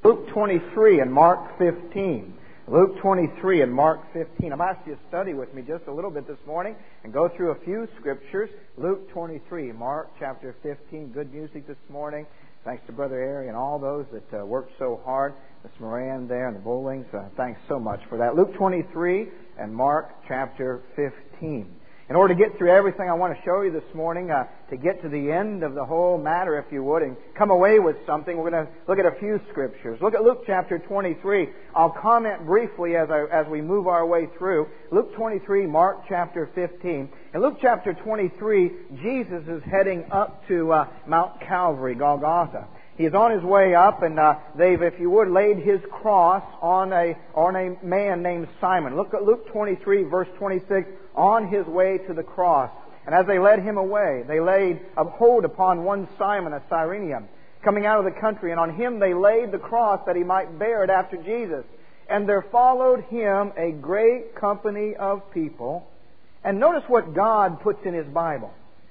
Luke 23 and Mark 15. Luke 23 and Mark 15. I've asked you to study with me just a little bit this morning and go through a few scriptures. Luke 23, Mark chapter 15. Good music this morning. Thanks to Brother Ari and all those that worked so hard. Miss Moran there and the Bowlings. Thanks so much for that. Luke 23 and Mark chapter 15. In order to get through everything I want to show you this morning, to get to the end of the whole matter, if you would, and come away with something, we're going to look at a few scriptures. Look at Luke chapter 23. I'll comment briefly as we move our way through. Luke 23, Mark chapter 15. In Luke chapter 23, Jesus is heading up to Mount Calvary, Golgotha. He is on his way up, and they've, if you would, laid his cross on a man named Simon. Look at Luke 23, verse 26, on his way to the cross. And as they led him away, they laid a hold upon one Simon, a Cyrenian, coming out of the country, and on him they laid the cross that he might bear it after Jesus. And there followed him a great company of people. And notice what God puts in His Bible.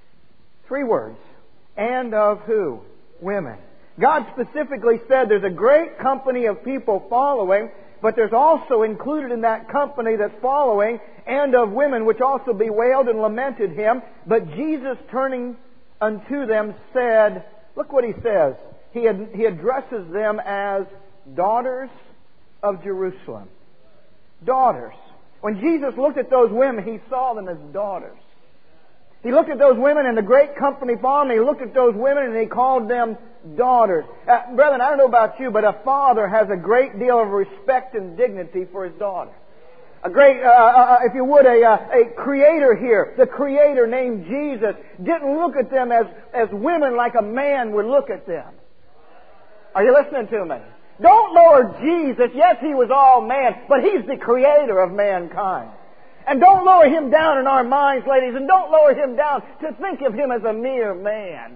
3 words. And of who? Women. God specifically said there's a great company of people following, but there's also included in that company that's following, and of women, which also bewailed and lamented Him. But Jesus, turning unto them, said, look what He says. He addresses them as daughters of Jerusalem. Daughters. When Jesus looked at those women, He saw them as daughters. He looked at those women and the great company following Him. He looked at those women and He called them daughters. Brethren, I don't know about you, but a father has a great deal of respect and dignity for his daughter. A great, if you would, a creator here, the creator named Jesus, didn't look at them as women like a man would look at them. Are you listening to me? Don't lower Jesus. Yes, He was all man, but He's the creator of mankind. And don't lower Him down in our minds, ladies, and don't lower Him down to think of Him as a mere man.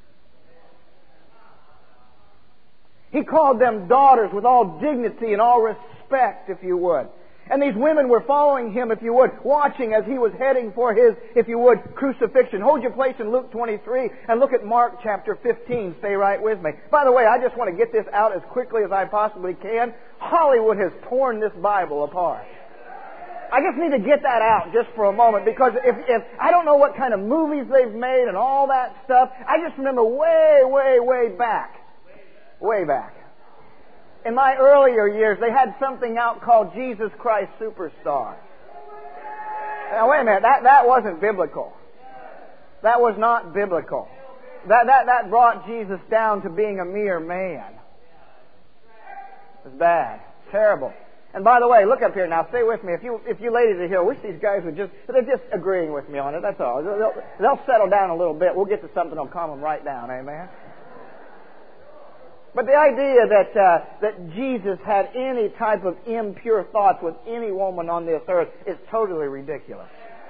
He called them daughters with all dignity and all respect, if you would. And these women were following Him, if you would, watching as He was heading for His, if you would, crucifixion. Hold your place in Luke 23 and look at Mark chapter 15. Stay right with me. By the way, I just want to get this out as quickly as I possibly can. Hollywood has torn this Bible apart. I just need to get that out just for a moment, because if I don't know what kind of movies they've made and all that stuff, I just remember way back. Way back. In my earlier years, they had something out called Jesus Christ Superstar. Now, wait a minute. That wasn't biblical. That was not biblical. That brought Jesus down to being a mere man. It was bad. Terrible. And by the way, look up here now. Stay with me. If you ladies are here, I wish these guys would they're just agreeing with me on it. That's all. They'll settle down a little bit. We'll get to something that'll calm them right down. Amen. But the idea that Jesus had any type of impure thoughts with any woman on this earth is totally ridiculous.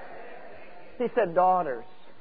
He said daughters.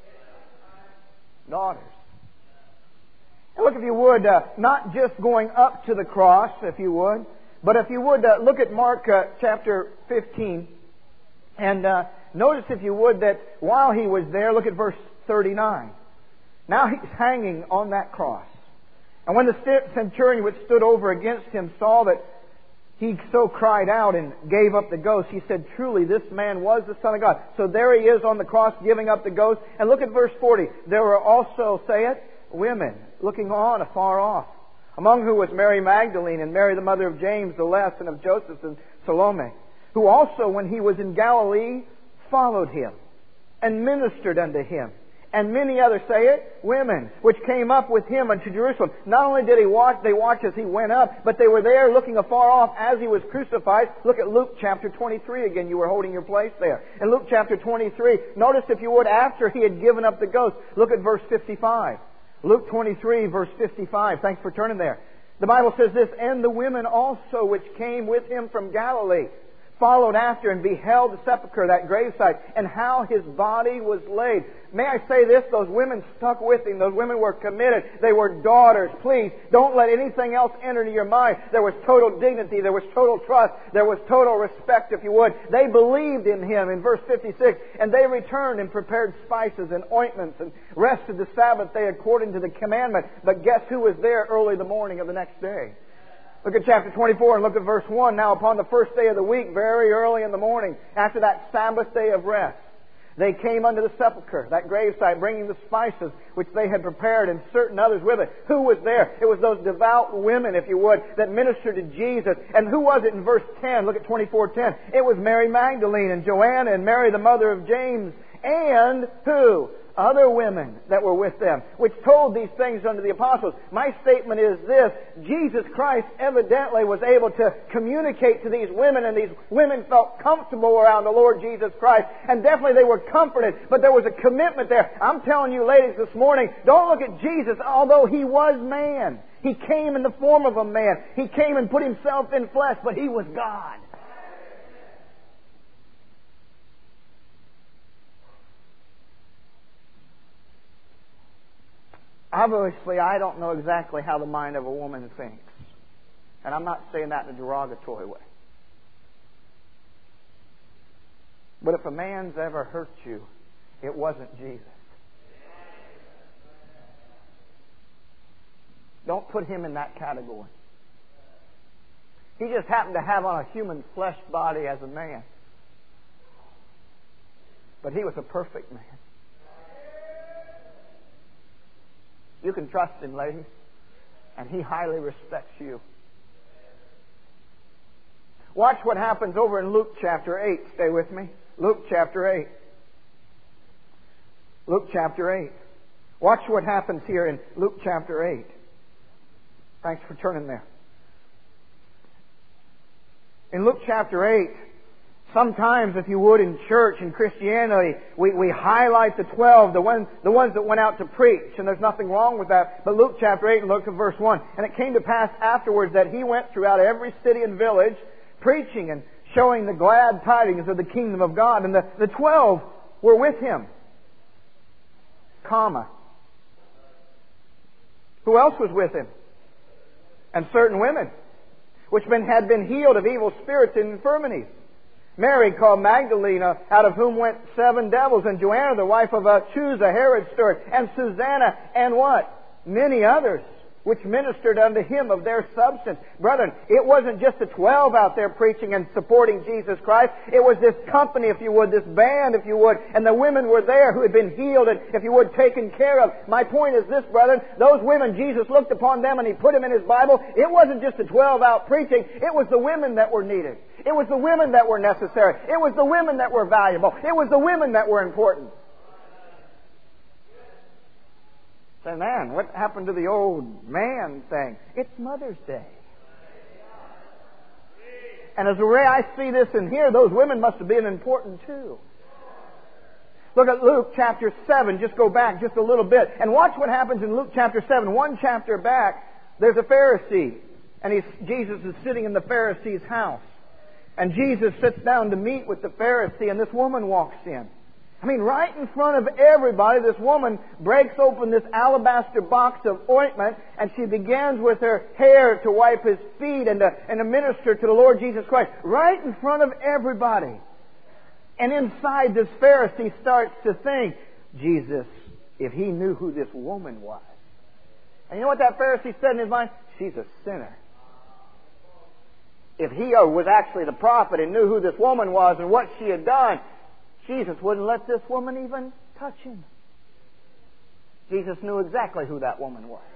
Daughters. And look, if you would, not just going up to the cross, if you would, but if you would, look at Mark chapter 15. And notice, if you would, that while He was there, look at verse 39. Now He's hanging on that cross. And when the centurion which stood over against Him saw that he so cried out and gave up the ghost, he said, truly this man was the Son of God. So there He is on the cross giving up the ghost. And look at verse 40. There were also, say it, women looking on afar off, among who was Mary Magdalene and Mary the mother of James the Less and of Joseph and Salome, who also when He was in Galilee followed Him and ministered unto Him. And many others, say it, women, which came up with Him unto Jerusalem. Not only did they watch as He went up, but they were there looking afar off as He was crucified. Look at Luke chapter 23 again. You were holding your place there. In Luke chapter 23, notice, if you would, after He had given up the ghost, look at verse 55. Luke 23, verse 55. Thanks for turning there. The Bible says this, and the women also which came with Him from Galilee followed after and beheld the sepulchre, that gravesite, and how His body was laid. May I say this? Those women stuck with Him. Those women were committed. They were daughters. Please, don't let anything else enter into your mind. There was total dignity. There was total trust. There was total respect, if you would. They believed in Him. In verse 56, and they returned and prepared spices and ointments and rested the Sabbath day according to the commandment. But guess who was there early the morning of the next day? Look at chapter 24 and look at verse 1. Now upon the first day of the week, very early in the morning, after that Sabbath day of rest, they came unto the sepulchre, that gravesite, bringing the spices which they had prepared, and certain others with it. Who was there? It was those devout women, if you would, that ministered to Jesus. And who was it in verse 10? Look at 24:10. It was Mary Magdalene and Joanna and Mary the mother of James, and who? Other women that were with them, which told these things unto the apostles. My statement is this: Jesus Christ evidently was able to communicate to these women, and these women felt comfortable around the Lord Jesus Christ, and definitely they were comforted, but there was a commitment there. I'm telling you, ladies, this morning, don't look at Jesus, although He was man. He came in the form of a man. He came and put Himself in flesh, but He was God. Obviously, I don't know exactly how the mind of a woman thinks. And I'm not saying that in a derogatory way. But if a man's ever hurt you, it wasn't Jesus. Don't put Him in that category. He just happened to have on a human flesh body as a man. But He was a perfect man. You can trust Him, ladies, and He highly respects you. Watch what happens over in Luke chapter 8. Stay with me. Luke chapter 8. Luke chapter 8. Watch what happens here in Luke chapter 8. Thanks for turning there. In Luke chapter 8, sometimes, if you would, in church, in Christianity, we highlight the 12, the ones that went out to preach, and there's nothing wrong with that. But Luke chapter 8, and look at verse 1. And it came to pass afterwards that He went throughout every city and village, preaching and showing the glad tidings of the kingdom of God. And the 12 were with Him. Comma. Who else was with Him? And certain women, which had been healed of evil spirits and infirmities. Mary called Magdalene, out of whom went 7 devils, and Joanna, the wife of Chuza, Herod's steward, and Susanna, and what? Many others, which ministered unto Him of their substance. Brethren, it wasn't just the 12 out there preaching and supporting Jesus Christ. It was this company, if you would, this band, if you would, and the women were there who had been healed and, if you would, taken care of. My point is this, brethren, those women, Jesus looked upon them and He put them in His Bible. It wasn't just the 12 out preaching. It was the women that were needed. It was the women that were necessary. It was the women that were valuable. It was the women that were important. Say, man, what happened to the old man thing? It's Mother's Day. And as the way I see this in here, those women must have been important too. Look at Luke chapter 7. Just go back just a little bit. And watch what happens in Luke chapter 7. One chapter back, there's a Pharisee. And Jesus is sitting in the Pharisee's house. And Jesus sits down to meet with the Pharisee, and this woman walks in. I mean, right in front of everybody, this woman breaks open this alabaster box of ointment, and she begins with her hair to wipe His feet and to minister to the Lord Jesus Christ. Right in front of everybody. And inside, this Pharisee starts to think, Jesus, if he knew who this woman was. And you know what that Pharisee said in his mind? She's a sinner. If he was actually the prophet and knew who this woman was and what she had done, Jesus wouldn't let this woman even touch Him. Jesus knew exactly who that woman was.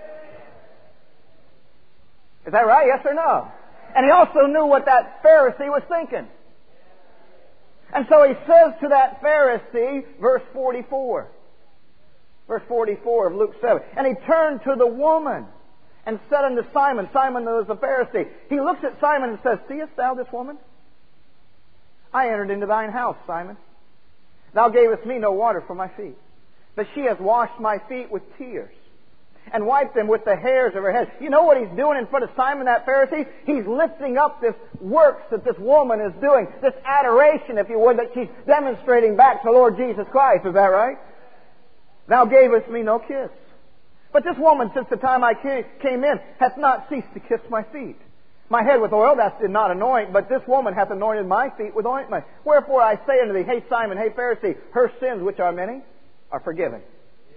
Is that right? Yes or no? And He also knew what that Pharisee was thinking. And so He says to that Pharisee, verse 44. Verse 44 of Luke 7. And He turned to the woman and said unto Simon, Simon was a Pharisee. He looks at Simon and says, Seest thou this woman? I entered into thine house, Simon. Thou gavest me no water for my feet, but she has washed my feet with tears and wiped them with the hairs of her head. You know what He's doing in front of Simon, that Pharisee? He's lifting up this works that this woman is doing, this adoration, if you would, that she's demonstrating back to the Lord Jesus Christ. Is that right? Thou gavest me no kiss. But this woman, since the time I came in, hath not ceased to kiss my feet. My head with oil thou did not anoint, but this woman hath anointed my feet with ointment. Wherefore I say unto thee, hey Simon, hey Pharisee, her sins, which are many, are forgiven.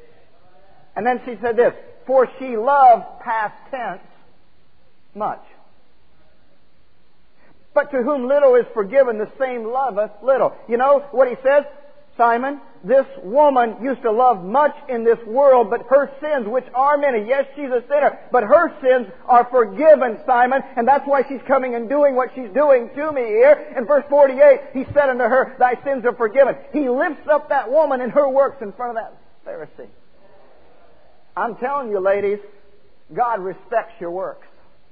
And then she said this, for she loved, past tense, much. But to whom little is forgiven, the same loveth little. You know what he says? Simon, this woman used to love much in this world, but her sins, which are many, yes, she's a sinner, but her sins are forgiven, Simon, and that's why she's coming and doing what she's doing to me here. In verse 48, he said unto her, thy sins are forgiven. He lifts up that woman and her works in front of that Pharisee. I'm telling you, ladies, God respects your works.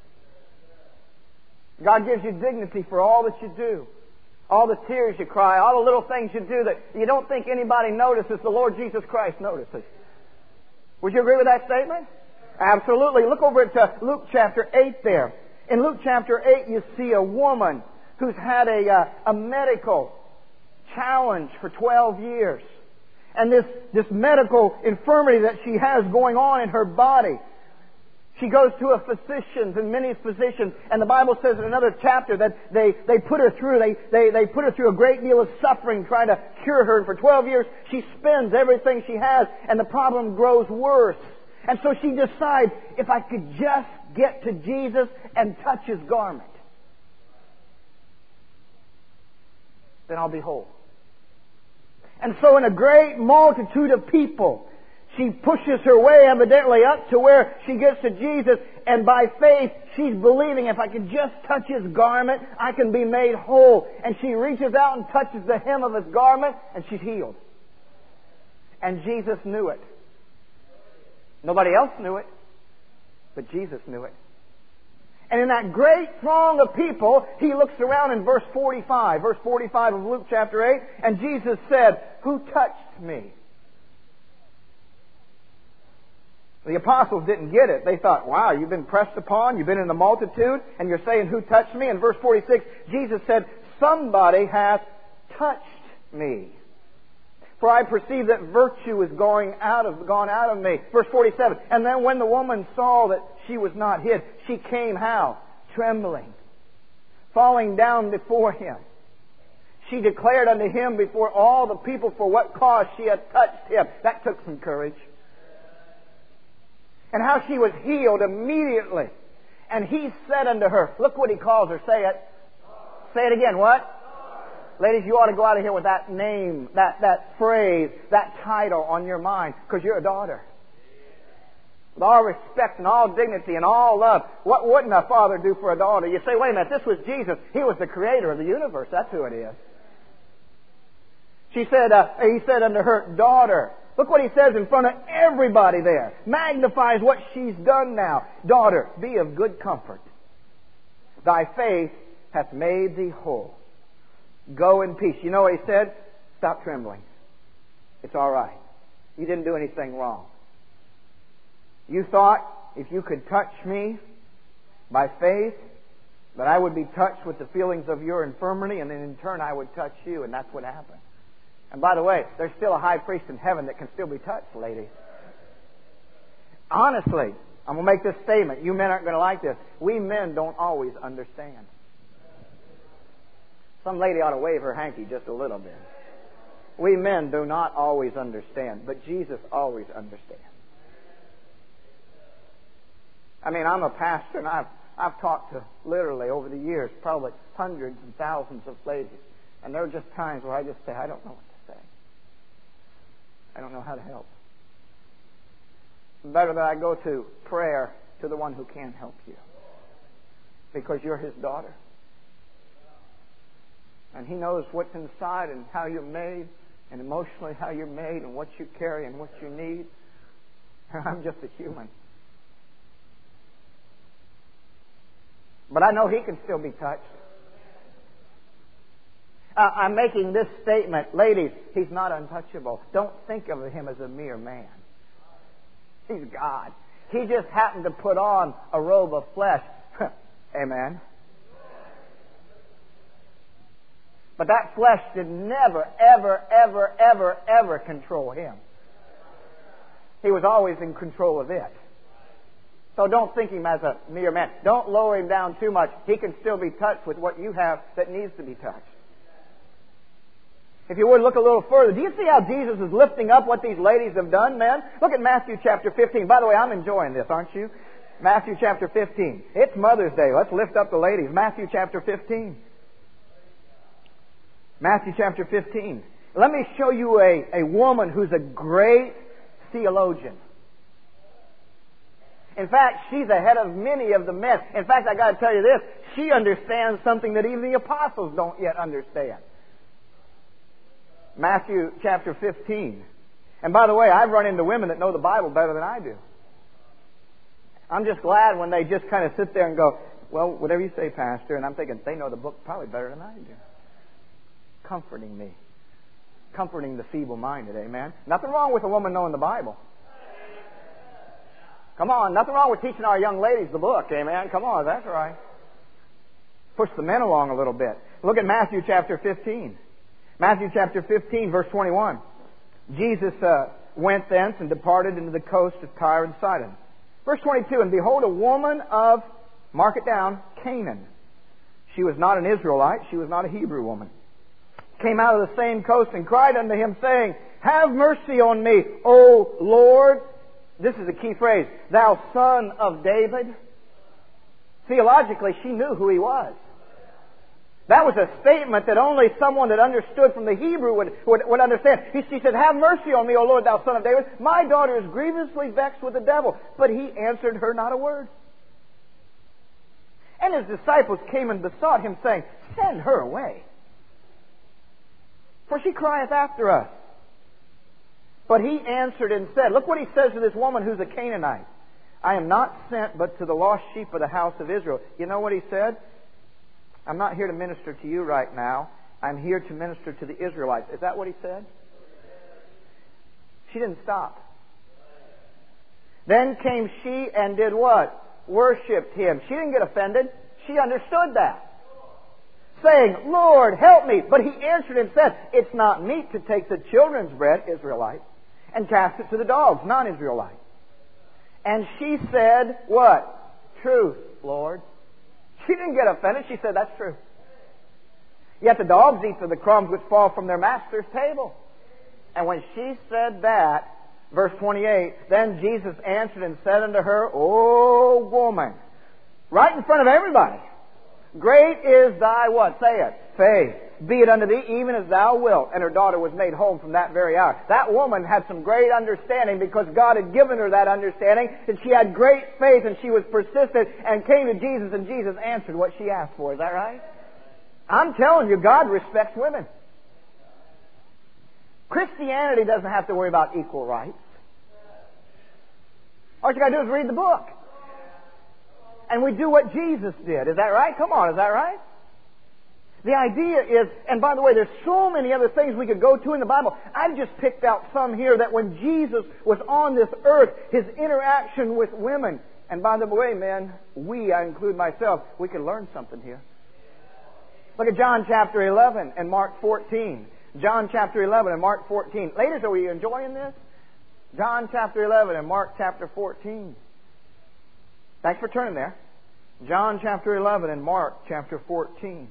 God gives you dignity for all that you do. All the tears you cry, all the little things you do that you don't think anybody notices, the Lord Jesus Christ notices. Would you agree with that statement? Absolutely. Look over at Luke chapter 8 there. In Luke chapter 8 you see a woman who's had a medical challenge for 12 years. And this medical infirmity that she has going on in her body. She goes to a physician, and many physicians, and the Bible says in another chapter that they put her through, they put her through a great deal of suffering trying to cure her. And for 12 years, she spends everything she has, and the problem grows worse. And so she decides, if I could just get to Jesus and touch His garment, then I'll be whole. And so in a great multitude of people, she pushes her way evidently up to where she gets to Jesus, and by faith she's believing, if I can just touch His garment, I can be made whole. And she reaches out and touches the hem of His garment, and she's healed. And Jesus knew it. Nobody else knew it, but Jesus knew it. And in that great throng of people, He looks around in verse 45. Verse 45 of Luke chapter 8, and Jesus said, who touched me? The apostles didn't get it. They thought, wow, you've been pressed upon, you've been in the multitude, and you're saying, who touched me? In verse 46, Jesus said, somebody hath touched me. For I perceive that virtue is gone out of me. Verse 47, and then when the woman saw that she was not hid, she came how? Trembling, falling down before Him. She declared unto Him before all the people for what cause she had touched Him. That took some courage. And how she was healed immediately. And He said unto her, look what He calls her, say it. Say it again, what? Ladies, you ought to go out of here with that name, that phrase, that title on your mind, because you're a daughter. With all respect and all dignity and all love, what wouldn't a father do for a daughter? You say, wait a minute, this was Jesus. He was the creator of the universe. That's who it is. He said unto her, daughter. Look what He says in front of everybody there. Magnifies what she's done now. Daughter, be of good comfort. Thy faith hath made thee whole. Go in peace. You know what He said? Stop trembling. It's all right. You didn't do anything wrong. You thought if you could touch me by faith, that I would be touched with the feelings of your infirmity, and then in turn I would touch you, and that's what happened. And by the way, there's still a high priest in heaven that can still be touched, ladies. Honestly, I'm going to make this statement. You men aren't going to like this. We men don't always understand. Some lady ought to wave her hanky just a little bit. We men do not always understand, but Jesus always understands. I mean, I'm a pastor, and I've talked to, literally over the years, probably hundreds and thousands of ladies. And there are just times where I just say, I don't know what to say. I don't know how to help. It's better that I go to prayer to the one who can help you. Because you're His daughter. And He knows what's inside and how you're made, and emotionally how you're made, and what you carry and what you need. I'm just a human. But I know He can still be touched. I'm making this statement. Ladies, He's not untouchable. Don't think of Him as a mere man. He's God. He just happened to put on a robe of flesh. Amen. But that flesh did never, ever control Him. He was always in control of it. So don't think Him as a mere man. Don't lower Him down too much. He can still be touched with what you have that needs to be touched. If you would look a little further, do you see how Jesus is lifting up what these ladies have done, man? Look at Matthew chapter 15. By the way, I'm enjoying this, aren't you? Matthew chapter 15. It's Mother's Day. Let's lift up the ladies. Matthew chapter 15. Matthew chapter 15. Let me show you a woman who's a great theologian. In fact, she's ahead of many of the men. In fact, I got to tell you this. She understands something that even the apostles don't yet understand. Matthew chapter 15. And by the way, I've run into women that know the Bible better than I do. I'm just glad when they just kind of sit there and go, well, whatever you say, Pastor. And I'm thinking, they know the book probably better than I do. Comforting me. Comforting the feeble-minded, amen? Nothing wrong with a woman knowing the Bible. Come on, nothing wrong with teaching our young ladies the book, amen? Come on, that's right. Push the men along a little bit. Look at Matthew chapter 15. Matthew chapter 15, verse 21. Jesus went thence and departed into the coast of Tyre and Sidon. Verse 22, and behold, a woman of, mark it down, Canaan. She was not an Israelite, she was not a Hebrew woman. Came out of the same coast and cried unto him, saying, have mercy on me, O Lord. This is a key phrase. Thou Son of David. Theologically, she knew who he was. That was a statement that only someone that understood from the Hebrew would understand. She said, have mercy on me, O Lord, thou Son of David. My daughter is grievously vexed with the devil. But he answered her not a word. And his disciples came and besought him, saying, send her away, for she crieth after us. But he answered and said, look what he says to this woman who's a Canaanite. I am not sent but to the lost sheep of the house of Israel. You know what he said? I'm not here to minister to you right now. I'm here to minister to the Israelites. Is that what he said? She didn't stop. Then came she and did what? Worshipped him. She didn't get offended. She understood that. Saying, Lord, help me. But he answered and said, it's not meet to take the children's bread, Israelite, and cast it to the dogs, non-Israelite. And she said, what? Truth, Lord. She didn't get offended. She said, that's true. Yet the dogs eat of the crumbs which fall from their master's table. And when she said that, verse 28, then Jesus answered and said unto her, O woman, right in front of everybody, great is thy what? Say it. Faith. Be it unto thee even as thou wilt. And her daughter was made home from that very hour. That woman had some great understanding because God had given her that understanding. And she had great faith and she was persistent and came to Jesus and Jesus answered what she asked for. Is that right? I'm telling you, God respects women. Christianity doesn't have to worry about equal rights. All you got to do is read the book. And we do what Jesus did. Is that right? Come on, is that right? The idea is, and by the way, there's so many other things we could go to in the Bible. I've just picked out some here that when Jesus was on this earth, his interaction with women. And by the way, men, I include myself, we can learn something here. Look at John chapter 11 and Mark 14. John chapter 11 and Mark 14. Ladies, are you enjoying this? John chapter 11 and Mark chapter 14. Thanks for turning there. John chapter 11 and Mark chapter 14.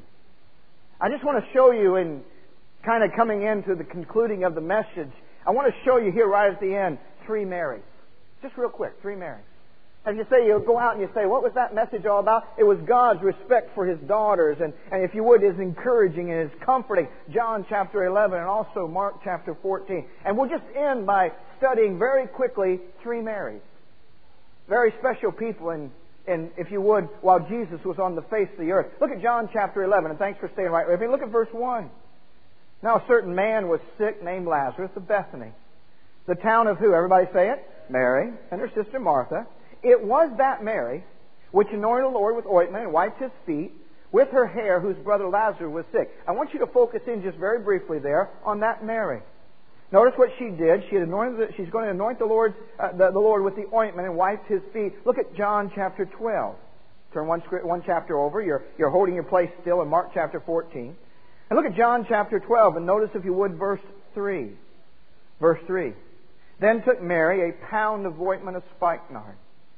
I just want to show you, in kind of coming into the concluding of the message, I want to show you here right at the end, 3 Marys. Just real quick, 3 Marys. As you say, you go out and you say, what was that message all about? It was God's respect for His daughters, and if you would, His encouraging and His comforting. John chapter 11 and also Mark chapter 14. And we'll just end by studying very quickly 3 Marys. Very special people in, if you would, while Jesus was on the face of the earth. Look at John chapter 11, and thanks for staying right with me. Look at verse 1. Now a certain man was sick named Lazarus of Bethany, the town of who? Everybody say it? Mary and her sister Martha. It was that Mary which anointed the Lord with ointment and wiped His feet with her hair, whose brother Lazarus was sick. I want you to focus in just very briefly there on that Mary. Notice what she did. She's going to anoint the Lord with the ointment and wipe His feet. Look at John chapter 12. Turn one chapter over. You're holding your place still in Mark chapter 14. And look at John chapter 12 and notice, if you would, verse 3. Verse 3. Then took Mary a pound of ointment of spikenard,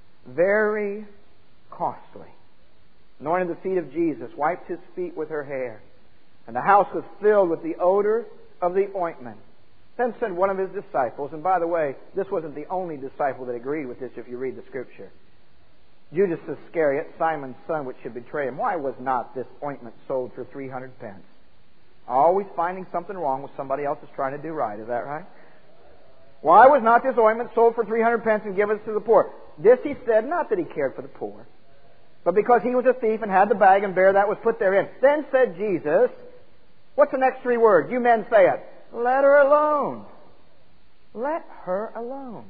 very costly, anointed the feet of Jesus, wiped His feet with her hair. And the house was filled with the odor of the ointment. Then said one of His disciples, and by the way, this wasn't the only disciple that agreed with this if you read the Scripture. Judas Iscariot, Simon's son, which should betray Him. Why was not this ointment sold for 300 pence Always finding something wrong with somebody else is trying to do right. Is that right? Why was not this ointment sold for 300 pence and given to the poor? This he said, not that he cared for the poor, but because he was a thief and had the bag and bear that was put therein. Then said Jesus, what's the next three words? You men say it. Let her alone. Let her alone.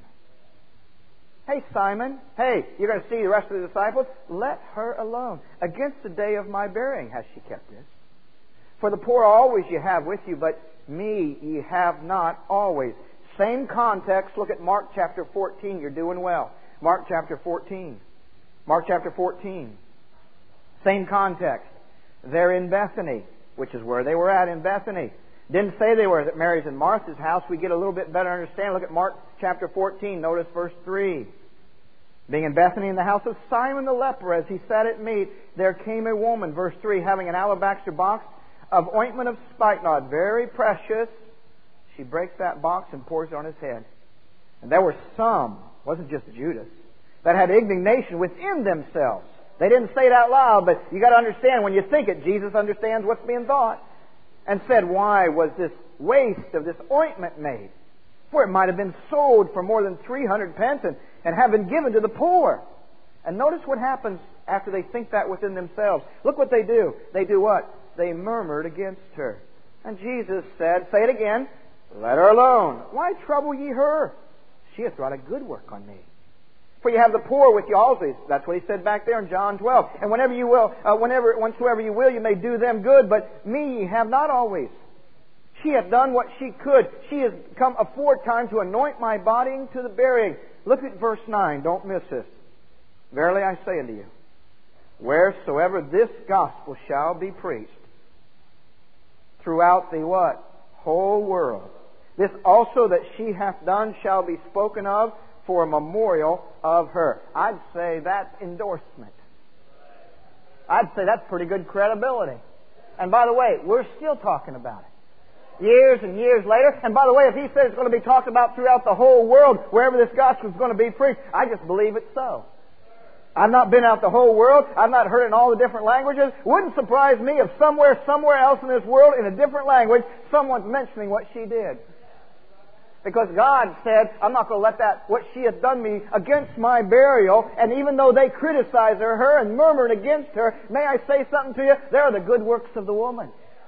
Hey, Simon. Hey, you're going to see the rest of the disciples. Let her alone. Against the day of my burying has she kept this. For the poor always you have with you, but me ye have not always. Same context. Look at Mark chapter 14. You're doing well. Mark chapter 14. Mark chapter 14. Same context. They're in Bethany, which is where they were at in Bethany. Didn't say they were at Mary's and Martha's house. We get a little bit better understanding. Look at Mark chapter 14. Notice verse 3. Being in Bethany in the house of Simon the leper, as he sat at meat, there came a woman, verse 3, having an alabaster box of ointment of spikenard, very precious. She breaks that box and pours it on his head. And there were some, wasn't just Judas, that had indignation within themselves. They didn't say it out loud, but you got to understand, when you think it, Jesus understands what's being thought. And said, why was this waste of this ointment made? For it might have been sold for more than 300 pence and have been given to the poor. And notice what happens after they think that within themselves. Look what they do. They do what? They murmured against her. And Jesus said, say it again, let her alone. Why trouble ye her? She hath wrought a good work on me. For you have the poor with you always. That's what he said back there in John 12. And whenever you will, whensoever you will, you may do them good, but me ye have not always. She hath done what she could. She has come aforetime to anoint my body to the burying. Look at verse 9. Don't miss this. Verily I say unto you, wheresoever this gospel shall be preached throughout the what? Whole world. This also that she hath done shall be spoken of for a memorial of her. I'd say that's endorsement. I'd say that's pretty good credibility. And by the way, we're still talking about it. Years and years later. And by the way, if he says it's going to be talked about throughout the whole world, wherever this gospel is going to be preached, I just believe it's so. I've not been out the whole world. I've not heard it in all the different languages. Wouldn't surprise me if somewhere else in this world, in a different language, someone's mentioning what she did. Because God said, I'm not going to let that, what she hath done me against my burial. And even though they criticize her and murmured against her, may I say something to you? There are the good works of the woman.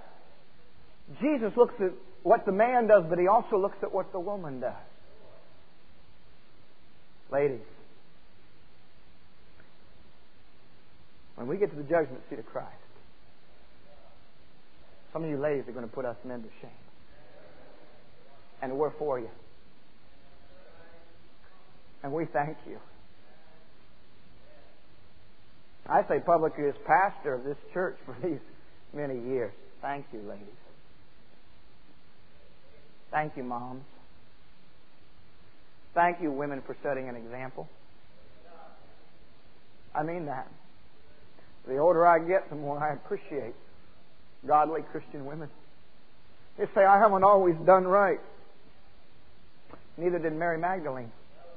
Jesus looks at what the man does, but He also looks at what the woman does. Ladies, when we get to the judgment seat of Christ, some of you ladies are going to put us men to shame. And we're for you. And we thank you. I say publicly as pastor of this church for these many years, thank you, ladies. Thank you, moms. Thank you, women, for setting an example. I mean that. The older I get, the more I appreciate godly Christian women. They say, I haven't always done right. Neither did Mary Magdalene.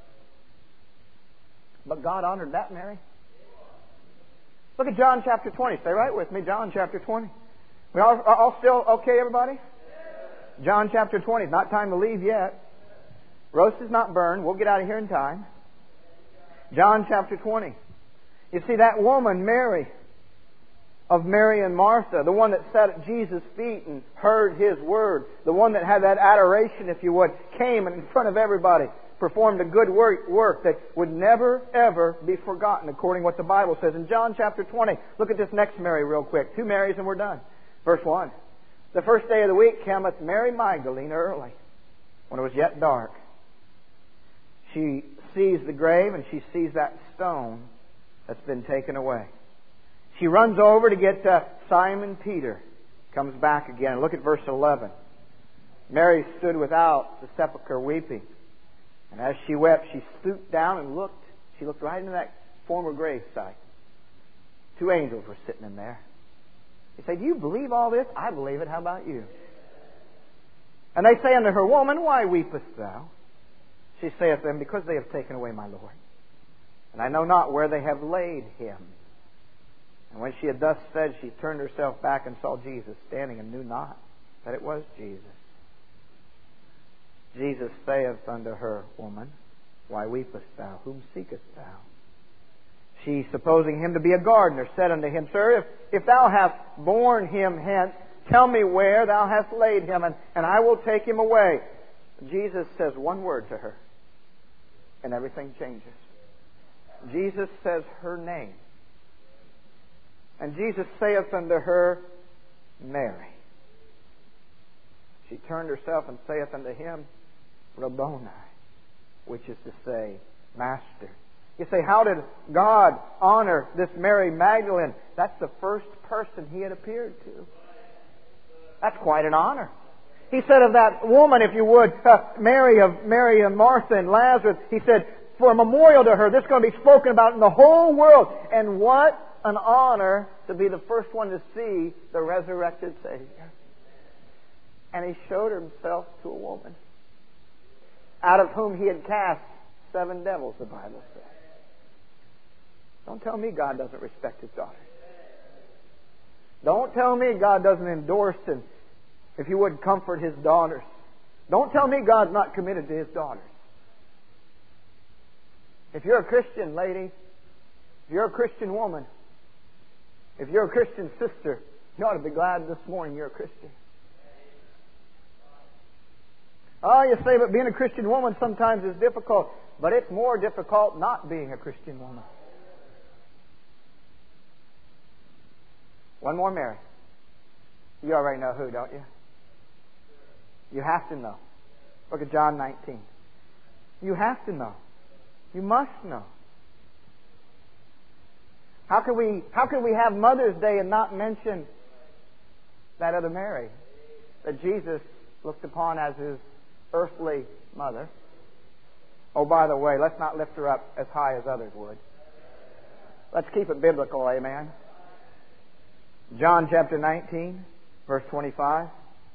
But God honored that Mary. Look at John chapter 20. Stay right with me. John chapter 20. We all still okay, everybody? John chapter 20. It's not time to leave yet. Roast is not burned. We'll get out of here in time. John chapter 20. You see that woman, Mary, of Mary and Martha, the one that sat at Jesus' feet and heard His word, the one that had that adoration, if you would, came and in front of everybody performed a good work that would never, ever be forgotten, according to what the Bible says. In John chapter 20, look at this next Mary real quick. 2 Marys and we're done. Verse 1. The first day of the week cometh Mary Magdalene early, when it was yet dark. She sees the grave and she sees that stone that's been taken away. She runs over to get Simon Peter. Comes back again. Look at verse 11. Mary stood without the sepulchre weeping. And as she wept, she stooped down and looked. She looked right into that former grave site. 2 angels were sitting in there. They say, do you believe all this? I believe it. How about you? And they say unto her, Woman, why weepest thou? She saith to them, Because they have taken away my Lord. And I know not where they have laid Him. And when she had thus said, she turned herself back and saw Jesus standing and knew not that it was Jesus. Jesus saith unto her, Woman, why weepest thou? Whom seekest thou? She, supposing him to be a gardener, said unto him, Sir, if thou hast borne him hence, tell me where thou hast laid him, and I will take him away. Jesus says one word to her, and everything changes. Jesus says her name. And Jesus saith unto her, Mary. She turned herself and saith unto him, Rabboni, which is to say, Master. You say, how did God honor this Mary Magdalene? That's the first person He had appeared to. That's quite an honor. He said of that woman, if you would, Mary and Martha and Lazarus, He said, for a memorial to her, this is going to be spoken about in the whole world. And what an honor to be the first one to see the resurrected Savior. And He showed Himself to a woman, out of whom He had cast 7 devils, the Bible says. Don't tell me God doesn't respect His daughters. Don't tell me God doesn't endorse and, if you would, comfort His daughters. Don't tell me God's not committed to His daughters. If you're a Christian lady, if you're a Christian woman, if you're a Christian sister, you ought to be glad this morning you're a Christian. Oh, you say, but being a Christian woman sometimes is difficult. But it's more difficult not being a Christian woman. One more Mary. You already know who, don't you? You have to know. Look at John 19. You have to know. You must know. How could we have Mother's Day and not mention that other Mary that Jesus looked upon as His earthly mother? Oh, by the way, let's not lift her up as high as others would. Let's keep it biblical, amen? John chapter 19, verse 25.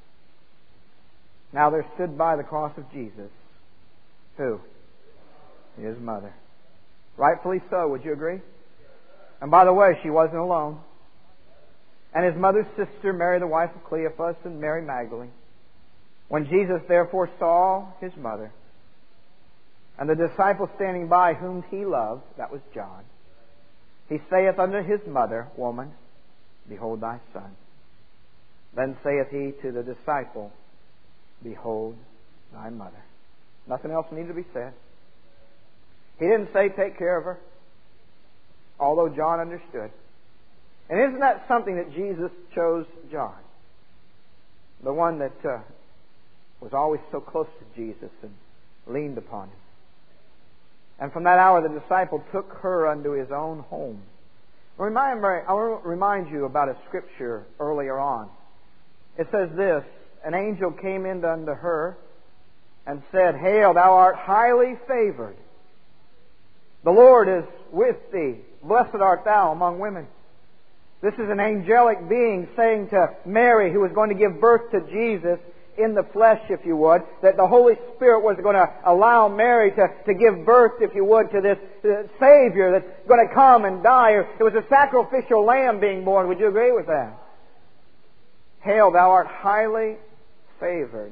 Now there stood by the cross of Jesus. Who? His mother. Rightfully so, would you agree? And by the way, she wasn't alone. And His mother's sister, Mary the wife of Cleophas, and Mary Magdalene. When Jesus therefore saw His mother, and the disciple standing by whom He loved, that was John, He saith unto His mother, Woman, behold thy son. Then saith He to the disciple, Behold thy mother. Nothing else needed to be said. He didn't say take care of her, although John understood. And isn't that something that Jesus chose John? The one that was always so close to Jesus and leaned upon Him. And from that hour the disciple took her unto his own home. I want to remind you about a scripture earlier on. It says this, An angel came in unto her and said, Hail, thou art highly favored. The Lord is with thee. Blessed art thou among women. This is an angelic being saying to Mary, who was going to give birth to Jesus in the flesh, if you would, that the Holy Spirit was going to allow Mary to give birth, if you would, to this Savior that's going to come and die. It was a sacrificial lamb being born. Would you agree with that? Hail, thou art highly favored.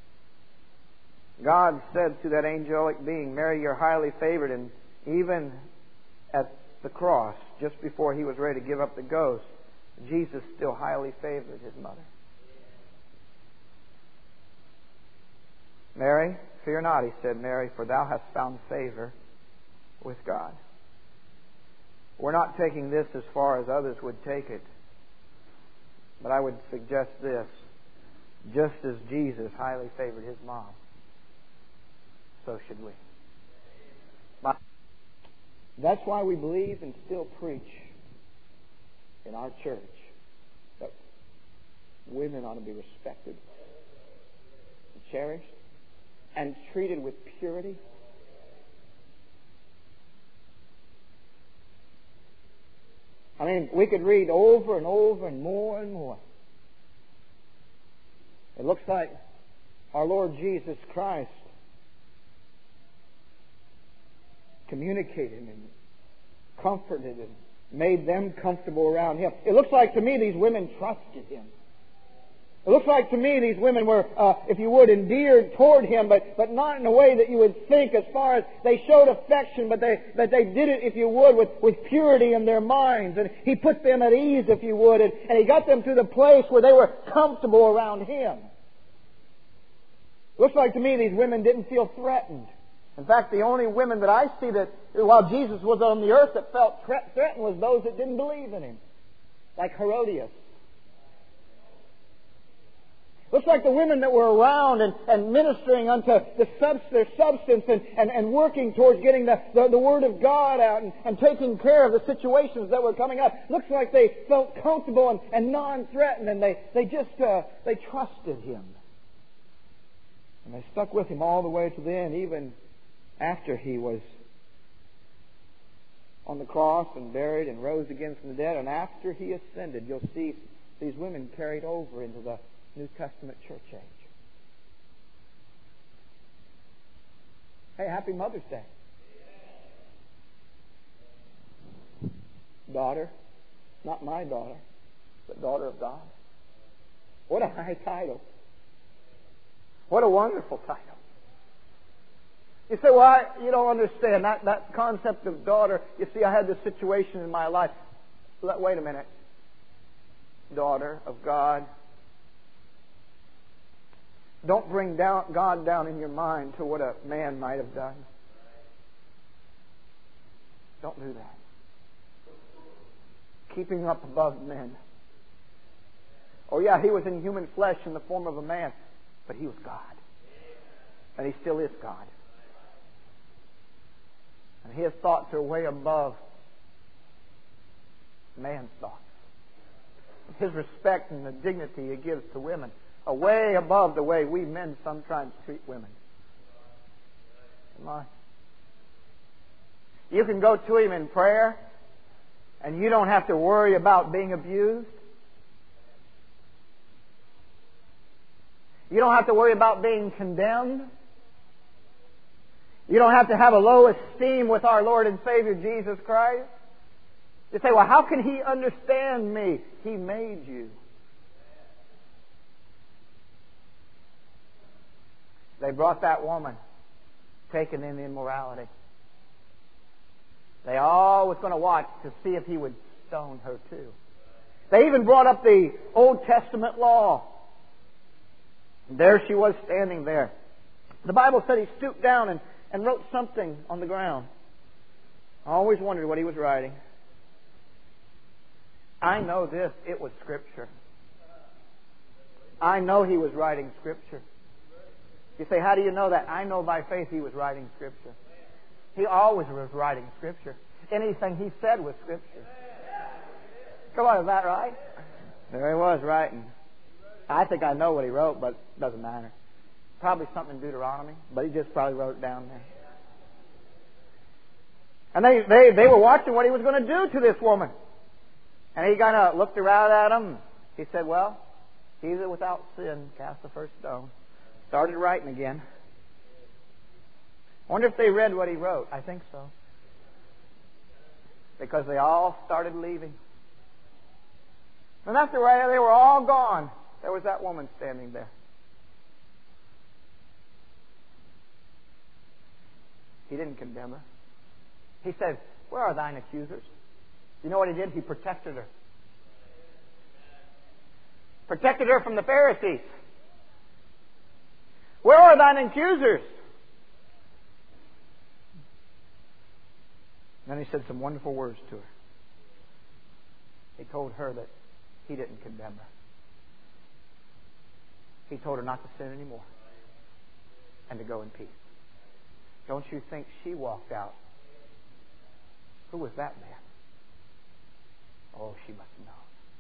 God said to that angelic being, Mary, you're highly favored. And even at the cross, just before He was ready to give up the ghost, Jesus still highly favored His mother. Mary, fear not, He said, Mary, for thou hast found favor with God. We're not taking this as far as others would take it. But I would suggest this. Just as Jesus highly favored His mom, so should we. That's why we believe and still preach in our church that women ought to be respected and cherished and treated with purity. I mean, we could read over and over and more and more. It looks like our Lord Jesus Christ communicated and comforted and made them comfortable around Him. It looks like to me these women trusted Him. It looks like to me these women were, if you would, endeared toward him, but not in a way that you would think, as far as they showed affection, but they did it, if you would, with purity in their minds. And he put them at ease, if you would, and he got them to the place where they were comfortable around him. It looks like to me these women didn't feel threatened. In fact, the only women that I see that, while Jesus was on the earth, that felt threatened was those that didn't believe in him, like Herodias. Looks like the women that were around and ministering unto their substance and working towards getting the Word of God out and taking care of the situations that were coming up. Looks like they felt comfortable and non-threatened, and they trusted him. And they stuck with him all the way to the end, even after he was on the cross and buried and rose again from the dead. And after he ascended, you'll see these women carried over into the New Testament church age. Hey, happy Mother's Day. Daughter, not my daughter, but daughter of God. What a high title. What a wonderful title. You say, well, you don't understand that concept of daughter. You see, I had this situation in my life. Wait a minute. Daughter of God. Don't bring God down in your mind to what a man might have done. Don't do that. Keep him up above men. Oh yeah, he was in human flesh in the form of a man, but he was God. And he still is God. And his thoughts are way above man's thoughts. His respect and the dignity he gives to women are way above the way we men sometimes treat women. Come on. You can go to him in prayer, and you don't have to worry about being abused. You don't have to worry about being condemned. You don't have to have a low esteem with our Lord and Savior Jesus Christ. You say, well, how can he understand me? He made you. They brought that woman taken in immorality. They all was going to watch to see if he would stone her too. They even brought up the Old Testament law. And there she was standing there. The Bible said he stooped down and wrote something on the ground. I always wondered what he was writing. I know this, it was Scripture. I know he was writing Scripture. You say, how do you know that? I know by faith he was writing Scripture. He always was writing Scripture. Anything he said was Scripture. Come on, is that right? There he was writing. I think I know what he wrote, but it doesn't matter. Probably something in Deuteronomy, but he just probably wrote it down there. And they were watching what he was going to do to this woman. And he kind of looked around at them. He said, well, he that without sin cast the first stone. Started writing again. I wonder if they read what he wrote. I think so. Because they all started leaving. And after they were all gone, there was that woman standing there. He didn't condemn her. He said, where are thine accusers? You know what he did? He protected her. Protected her from the Pharisees. Where are thine accusers? Then he said some wonderful words to her. He told her that he didn't condemn her. He told her not to sin anymore and to go in peace. Don't you think she walked out? Who was that man? Oh, she must have known.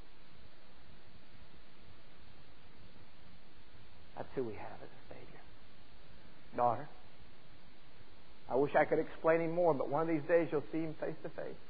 That's who we have as a Savior. Daughter, I wish I could explain him more, but one of these days you'll see him face to face.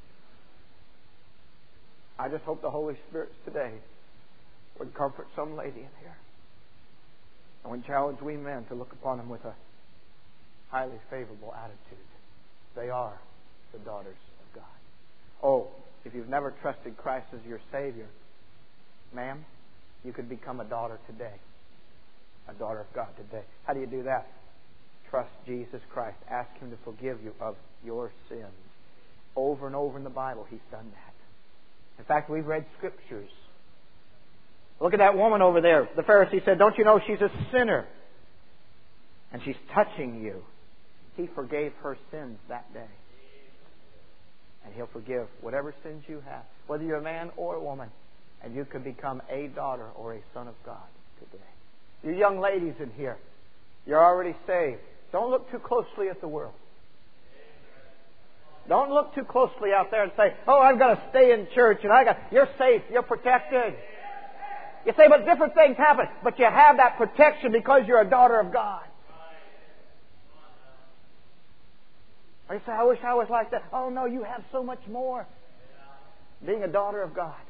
I just hope the Holy Spirit today would comfort some lady in here and would challenge we men to look upon him with a highly favorable attitude. They are the daughters of God. Oh, if you've never trusted Christ as your Savior, ma'am, you could become a daughter today. A daughter of God today. How do you do that? Trust Jesus Christ. Ask Him to forgive you of your sins. Over and over in the Bible, He's done that. In fact, we've read Scriptures. Look at that woman over there. The Pharisee said, don't you know she's a sinner? And she's touching you. He forgave her sins that day. And He'll forgive whatever sins you have, whether you're a man or a woman. And you can become a daughter or a son of God today. You young ladies in here, you're already saved. Don't look too closely at the world. Don't look too closely out there and say, oh, I've got to stay in church and you're safe, you're protected. You say, but different things happen. But you have that protection because you're a daughter of God. Or you say, I wish I was like that. Oh no, you have so much more. Being a daughter of God.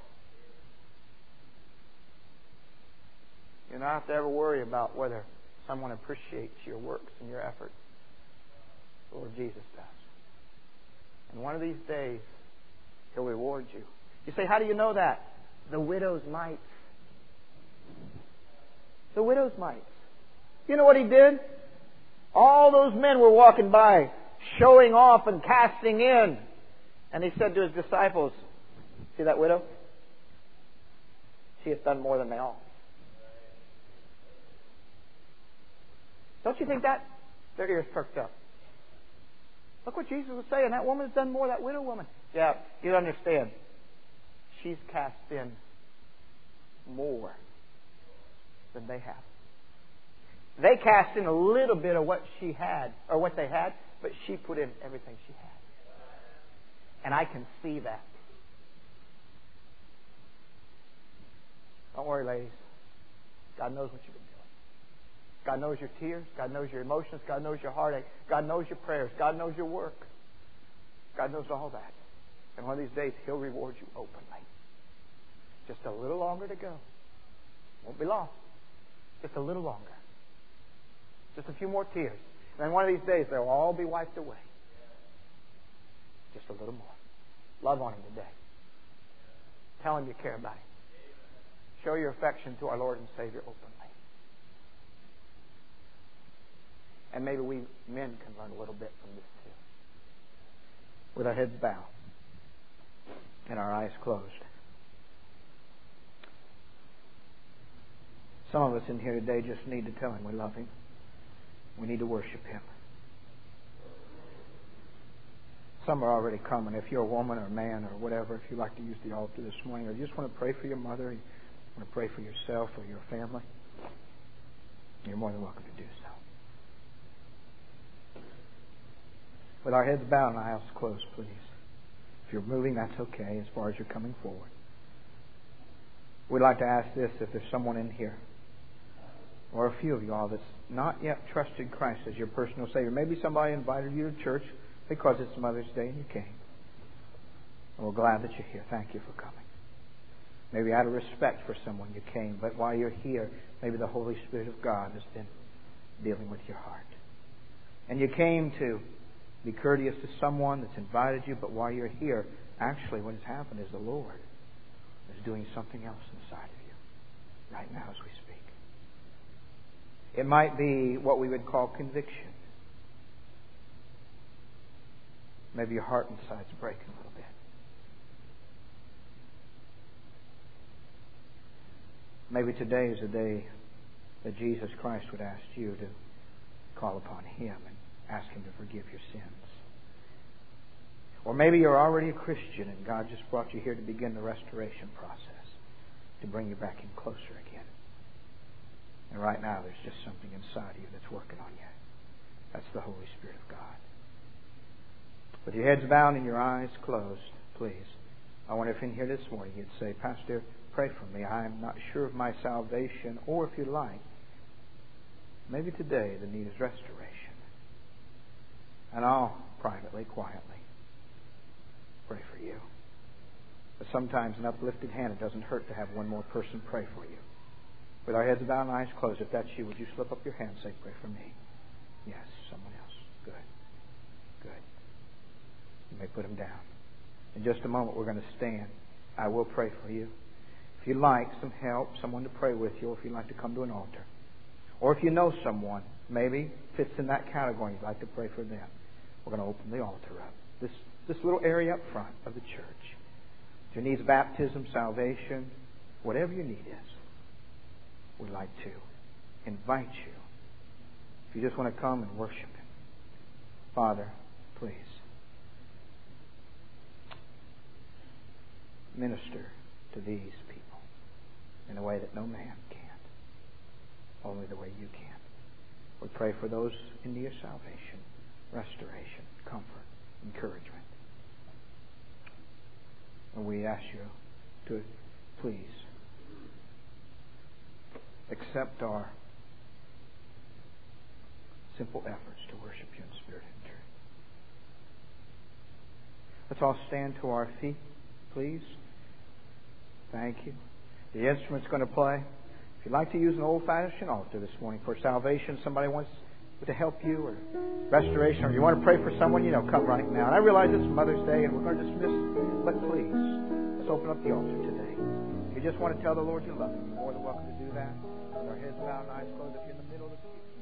You don't have to ever worry about whether someone appreciates your works and your efforts. The Lord Jesus does. And one of these days, He'll reward you. You say, how do you know that? The widow's mites. The widow's mites. You know what He did? All those men were walking by, showing off and casting in. And He said to His disciples, see that widow? She has done more than they all. Don't you think that? Their ears perked up. Look what Jesus was saying. That woman has done more, that widow woman. Yeah, you don't understand. She's cast in more than they have. They cast in a little bit of what she had, or what they had, but she put in everything she had. And I can see that. Don't worry, ladies. God knows what you've been doing. God knows your tears. God knows your emotions. God knows your heartache. God knows your prayers. God knows your work. God knows all that. And one of these days, He'll reward you openly. Just a little longer to go. Won't be long. Just a little longer. Just a few more tears. And then one of these days, they'll all be wiped away. Just a little more. Love on Him today. Tell Him you care about Him. Show your affection to our Lord and Savior openly. And maybe we men can learn a little bit from this too. With our heads bowed and our eyes closed. Some of us in here today just need to tell Him we love Him. We need to worship Him. Some are already coming. If you're a woman or a man or whatever, if you'd like to use the altar this morning, or you just want to pray for your mother, you want to pray for yourself or your family, you're more than welcome to do so. With our heads bowed and our eyes closed, please. If you're moving, that's okay as far as you're coming forward. We'd like to ask this, if there's someone in here, or a few of you all that's not yet trusted Christ as your personal Savior. Maybe somebody invited you to church because it's Mother's Day and you came. And we're glad that you're here. Thank you for coming. Maybe out of respect for someone you came, but while you're here, maybe the Holy Spirit of God has been dealing with your heart. And you came to be courteous to someone that's invited you, but while you're here, actually what has happened is the Lord is doing something else inside of you right now as we speak. It might be what we would call conviction. Maybe your heart inside's breaking a little bit. Maybe today is a day that Jesus Christ would ask you to call upon Him and ask Him to forgive your sins. Or maybe you're already a Christian and God just brought you here to begin the restoration process, to bring you back in closer again. And right now there's just something inside of you that's working on you. That's the Holy Spirit of God. With your heads bowed and your eyes closed, please, I wonder if in here this morning you'd say, Pastor, pray for me. I'm not sure of my salvation. Or if you'd like, maybe today the need is restoration. And I'll privately, quietly pray for you. But sometimes an uplifted hand, it doesn't hurt to have one more person pray for you. With our heads bowed and eyes closed, if that's you, would you slip up your hand and say, pray for me? Yes, someone else. Good. Good. You may put them down. In just a moment, we're going to stand. I will pray for you. If you'd like some help, someone to pray with you, or if you'd like to come to an altar, or if you know someone maybe fits in that category, you'd like to pray for them, we're going to open the altar up. This little area up front of the church. If your needs baptism, salvation, whatever your need is, we'd like to invite you. If you just want to come and worship Him. Father, please minister to these people in a way that no man can. Only the way you can. We pray for those in need of salvation, restoration, comfort, encouragement. And we ask you to please accept our simple efforts to worship you in spirit and truth. Let's all stand to our feet, please. Thank you. The instrument's going to play. If you'd like to use an old-fashioned altar this morning for salvation, somebody wants to help you, or restoration, or you want to pray for someone, come right now. And I realize it's Mother's Day and we're going to dismiss, but please, let's open up the altar today. If you just want to tell the Lord you love Him, you're more than welcome to do that. With our heads bowed and eyes closed, if you're in the middle of the pew.